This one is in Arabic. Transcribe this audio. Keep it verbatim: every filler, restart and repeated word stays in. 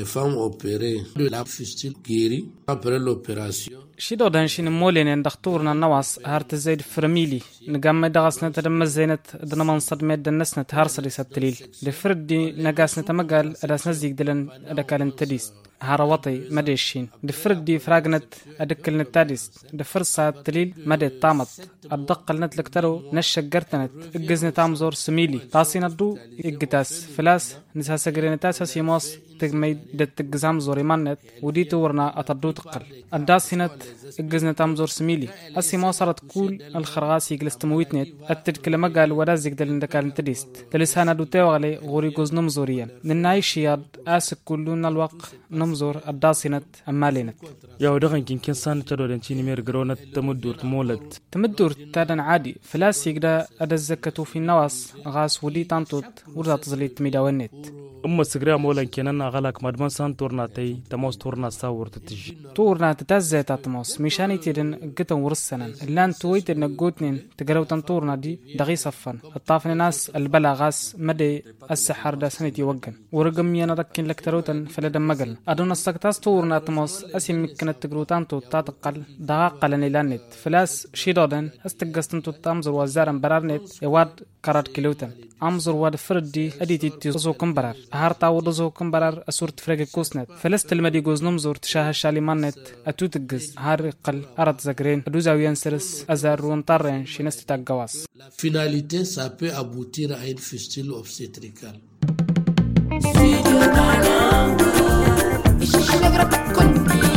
femmes opérées de la fistule guérie après l'opération. شيدو دانشين مولين دكتورنا نواس هارت زيد فرميلي نقام دغسنا تدم زينت دنمان صدمت دنسنا هارسري ستليل دفردي نقاسنا تمقال اداسنا زيق دلن ادكالن تديس هاروطي مديشين دفردي فراغنت ادكلن تاديس دفرصة تليل مدي طامت الدقل نتلكترو نشقرتنت اقزنا تامزور سميلي تاسين الدو اقتاس فلاس نسا سقرينتاس سيموس تقمي دتقزام زوري مانت ودي تورنا اتردو تقل الداسينت اقزنا تامزور سميلي اسيمو صارت كول الخرغاس يجلس تمويتنت اتدكل مقال ورازق دلن دكالن تديست تلسانا دو تيوغلي غوري قوز نمزوريا نناي شياد اسك كلون الوق نمزور الداسينت امالينت يا ودغن كين كان سان تدو دنتيني مير غرونت تمدور تمولد تمدور تادن عادي فلاس يقدا ادزكتو في النواس غاس ودي تانتوت وردا تزليت ميداونت أم السجرا مولا كنا غلق مدمن سان تورناتي تموس تورنا ساور تتجي تورنا تتزي تاتموس مشاني تيدن قتن ورسنا اللان تويت النقوتنين تقرو تنطورنا دي دغي صفن الطافن ناس البلا غاس مدي السحر دا سنتي وقن ورقم ينركن لكتروتن فلدن مقل أدون السكتاس تورنا تموس أسي مكنت تقروتان تو تاتقل دغاقل نيلانت فلاس شيدودن استقستن تو تامزر وزارن برارنت يواد كارات كيلوتن أمزر واد فردي أديتي تيزو كمبرار هارتا ودزو كمبرار أسورت فرق كوسنت فلست المدي جوز نمزور تشاه الشالي مانت أتوتجز هار قل أرد زكرين أدوزاويان سرس أزار ونطرن شنست تاجواس. La finalité, ça peut aboutir à une fistule obstétricale. Studio Banangu, ishi alegre con